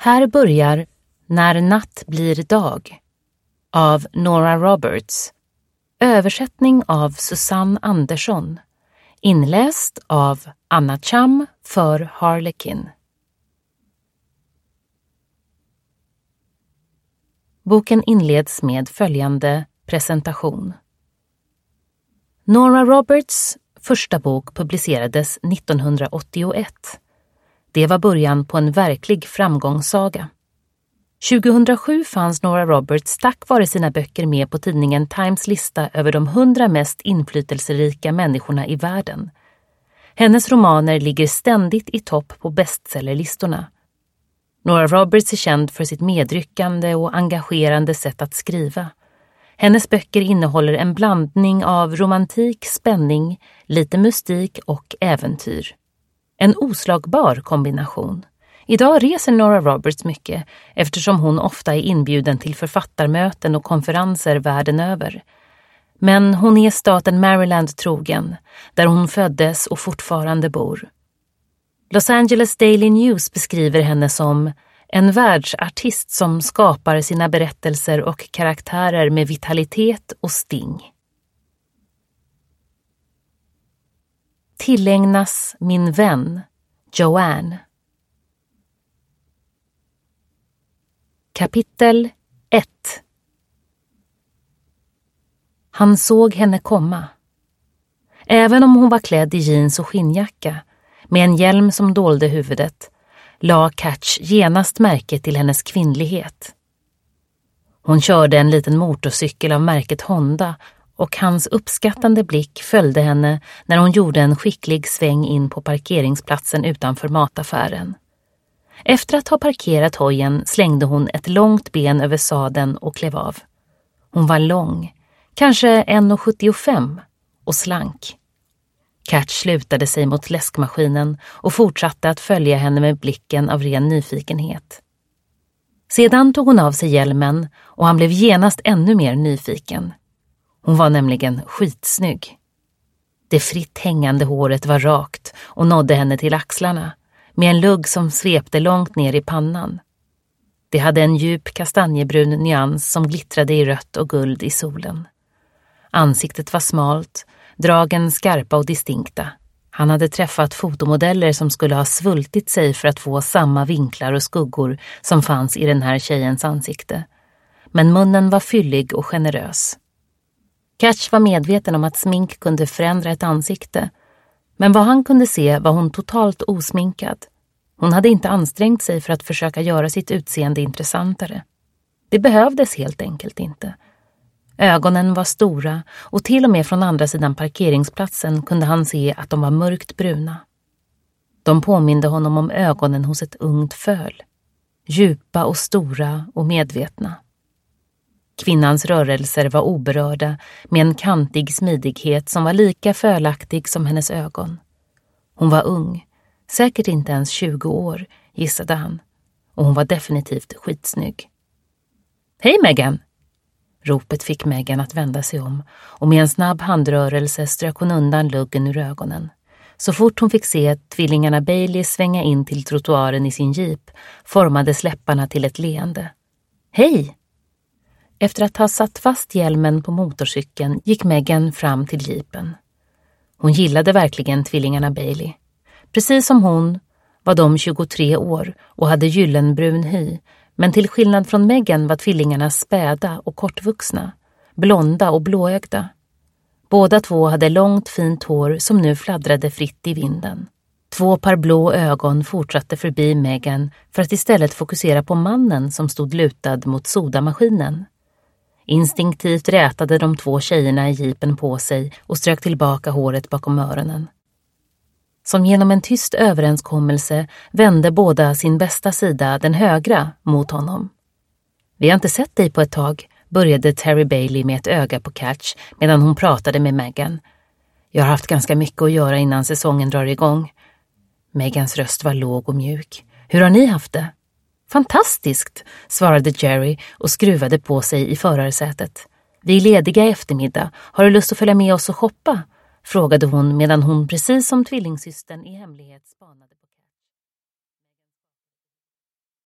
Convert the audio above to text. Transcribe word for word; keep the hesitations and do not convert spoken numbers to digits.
Här börjar När natt blir dag av Nora Roberts. Översättning av Susanne Andersson. Inläst av Anna Cham för Harlequin. Boken inleds med följande presentation. Nora Roberts första bok publicerades nittonhundraåttioett. Det var början på en verklig framgångssaga. tjugohundrasju fanns Nora Roberts tack vare sina böcker med på tidningen Times lista över de hundra mest inflytelserika människorna i världen. Hennes romaner ligger ständigt i topp på bestsellerlistorna. Nora Roberts är känd för sitt medryckande och engagerande sätt att skriva. Hennes böcker innehåller en blandning av romantik, spänning, lite mystik och äventyr. En oslagbar kombination. Idag reser Nora Roberts mycket eftersom hon ofta är inbjuden till författarmöten och konferenser världen över. Men hon är staten Maryland trogen, där hon föddes och fortfarande bor. Los Angeles Daily News beskriver henne som en världsartist som skapar sina berättelser och karaktärer med vitalitet och sting. Tillägnas min vän, Joanne. Kapitel ett. Han såg henne komma. Även om hon var klädd i jeans och skinnjacka, med en hjälm som dolde huvudet, la Catch genast märke till hennes kvinnlighet. Hon körde en liten motorcykel av märket Honda och hans uppskattande blick följde henne när hon gjorde en skicklig sväng in på parkeringsplatsen utanför mataffären. Efter att ha parkerat hojen slängde hon ett långt ben över sadeln och klev av. Hon var lång, kanske en komma sjuttiofem, och slank. Catch slutade sig mot läskmaskinen och fortsatte att följa henne med blicken av ren nyfikenhet. Sedan tog hon av sig hjälmen och han blev genast ännu mer nyfiken. Hon var nämligen skitsnygg. Det fritt hängande håret var rakt och nådde henne till axlarna, med en lugg som svepte långt ner i pannan. Det hade en djup kastanjebrun nyans som glittrade i rött och guld i solen. Ansiktet var smalt, dragen skarpa och distinkta. Han hade träffat fotomodeller som skulle ha svultit sig för att få samma vinklar och skuggor som fanns i den här tjejens ansikte. Men munnen var fyllig och generös. Catch var medveten om att smink kunde förändra ett ansikte, men vad han kunde se var hon totalt osminkad. Hon hade inte ansträngt sig för att försöka göra sitt utseende intressantare. Det behövdes helt enkelt inte. Ögonen var stora och till och med från andra sidan parkeringsplatsen kunde han se att de var mörkt bruna. De påminde honom om ögonen hos ett ungt föl. Djupa och stora och medvetna. Kvinnans rörelser var oberörda med en kantig smidighet som var lika fölaktig som hennes ögon. Hon var ung, säkert inte ens tjugo år, gissade han. Och hon var definitivt skitsnygg. Hej Megan! Ropet fick Megan att vända sig om och med en snabb handrörelse strök hon undan luggen ur ögonen. Så fort hon fick se tvillingarna Bailey svänga in till trottoaren i sin jeep formade släpparna till ett leende. Hej! Efter att ha satt fast hjälmen på motorcykeln gick Megan fram till jeepen. Hon gillade verkligen tvillingarna Bailey. Precis som hon var de tjugotre år och hade gyllenbrun hy, men till skillnad från Megan var tvillingarna späda och kortvuxna, blonda och blåögda. Båda två hade långt fint hår som nu fladdrade fritt i vinden. Två par blå ögon fortsatte förbi Megan för att istället fokusera på mannen som stod lutad mot sodamaskinen. Instinktivt rätade de två tjejerna i jeepen på sig och strök tillbaka håret bakom öronen. Som genom en tyst överenskommelse vände båda sin bästa sida, den högra, mot honom. Vi har inte sett dig på ett tag, började Terry Bailey med ett öga på Catch medan hon pratade med Megan. Jag har haft ganska mycket att göra innan säsongen drar igång. Megans röst var låg och mjuk. Hur har ni haft det? Fantastiskt, svarade Jerry och skruvade på sig i förarsätet. Vi är lediga i eftermiddag. Har du lust att följa med oss och shoppa? Frågade hon medan hon precis som tvillingsystern i hemlighet spanade på.